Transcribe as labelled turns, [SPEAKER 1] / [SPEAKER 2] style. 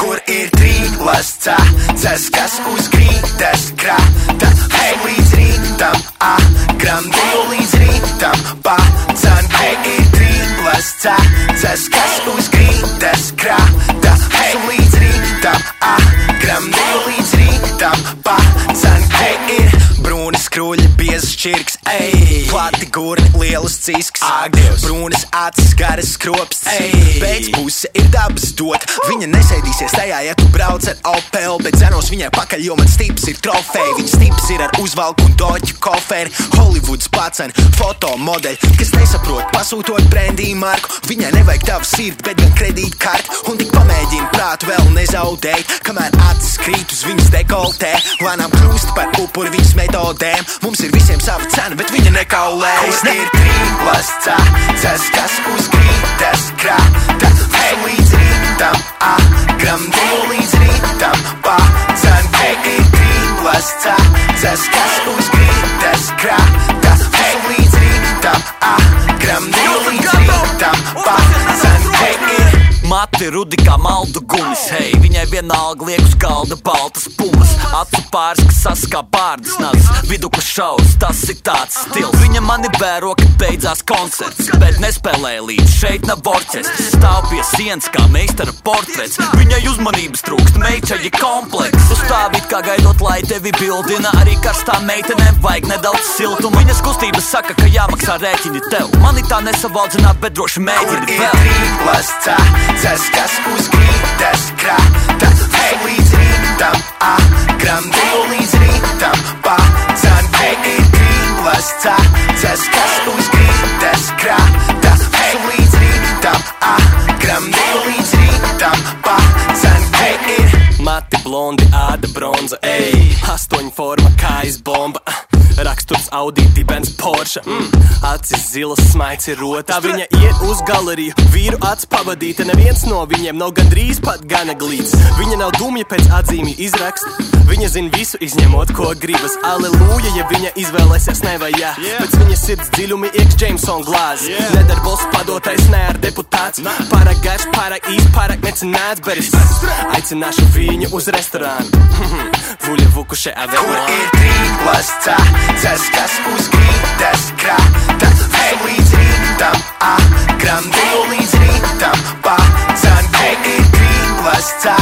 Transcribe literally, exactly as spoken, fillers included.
[SPEAKER 1] kur ir trīklasta, tas, kas uz grīdas krāta. Hei, līdz rītam, ah, gramdīju līdz rītam, pacan. Hei, ir trīklasta, tas, kas uz grīdas krāta. Hei, līdz rītam, ah, gramdīju līdz rītam, pacan. Hei, ir brūnis kruļi, biezs čirks, ej, plati gurni, lielas cisks, āgdievs, brūnis acis, garas skrops, ej, pēc puse ir dabas dot. Viņa nesēdīsies tajā, ja tu brauc ar Opel, bet zenos viņai pakaļ, jo man stips ir trofeja. Viņa stips ir ar uzvalku un doķu koferi, Hollywoods pacan, fotomodeļi, kas nesaprot, pasūtot brandī marku. Viņai nevajag tavu sirdi, bet gan kredītkarti, un tik pamēģina prātu vēl nezaudēt, kamēr acis krīt uz viņas dekoltē, lēnām kļūst par upuri viņas metodēm. Mums ir visiem sava cena, bet viņa nekaulēs. Kur ir trīklasta, tas, kas uz grīdas krāta. Hei, līdz rītam, ah, gramdīju līdz rītam, pacan. Hei, ir trīklasta, tas, kas uz grīdas krāta. Hei, līdz rītam, ah, gramdīju līdz rītam, pacan. Hei, ir
[SPEAKER 2] mati rudi kā maldu gumis, hei, viņai vienalga liek uz galda baltas pumas, acu pāris, kas saskā bārdas nazas, viduku šaus, tas ir tāds stils. Viņa mani vēro, kad beidzās koncerts, bet nespēlēja līdz, šeit nav orķestris, stāv pie sienas kā meistara portrets. Viņai uzmanības trūkst, meičaļi kompleks, tu stāvīt kā gaidot, lai tevi bildina, arī karstām meitenēm vajag nedaudz siltuma. Viņas kustības saka, ka jāmaksā rēķini tev, mani tā nesavaldzināt, bet droši mēģini vēl.
[SPEAKER 1] Tas, kas uz grīdas krāta. Hei, līdz rītam, ah, gramdīju līdz rītam, pacan. Hei, ir trīklasta, tas, kas uz grīdas krāta. Hei, līdz rītam, ah, gramdīju līdz rītam, pacan. Hei, ir
[SPEAKER 3] mati blondi, āda bronza, ej, astoņu forma, kājas bomba, raksturs Audi, dibens Porsche, mm. Acis zilas, smaids ir rota. Viņa iet uz galeriju, vīru acs pavadīta. Neviens no viņiem nav gandrīz pat gana glīts. Viņa nav dumja pēc atzīmju izraksta. Viņa zina visu, izņemot, ko gribas. Aleluja, ja viņa izvēlēsies nevajā, yeah. Pēc viņa sirds dziļumi iekš Jameson glāzi, yeah. Nedarbos padotais, ne ar deputāts, nah. Pārāk garš, pārāk īs, pārāk necenāts, bet es aicināšu viņu uz restorānu. Vuļa vukuše avēlā.
[SPEAKER 1] Kur ir trīklasta, tas, kas uz grīdas krāta. Hei, līdz rītam, ah, gramdīju līdz rītam, pacan. Hei, ir trīklasta,